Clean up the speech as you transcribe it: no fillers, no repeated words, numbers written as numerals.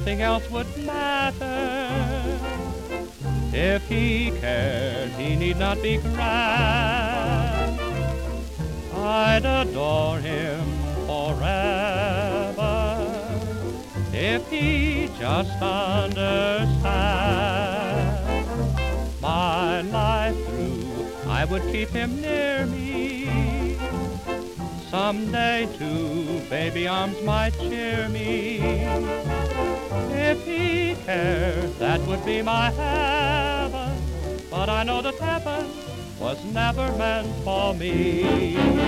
nothing else would matter. If he cared, he need not be grand. I'd adore him forever if he just understand. My life through, I would keep him near me. Someday, too, baby arms might cheer me. If he cared, that would be my heaven. But I know that heaven was never meant for me.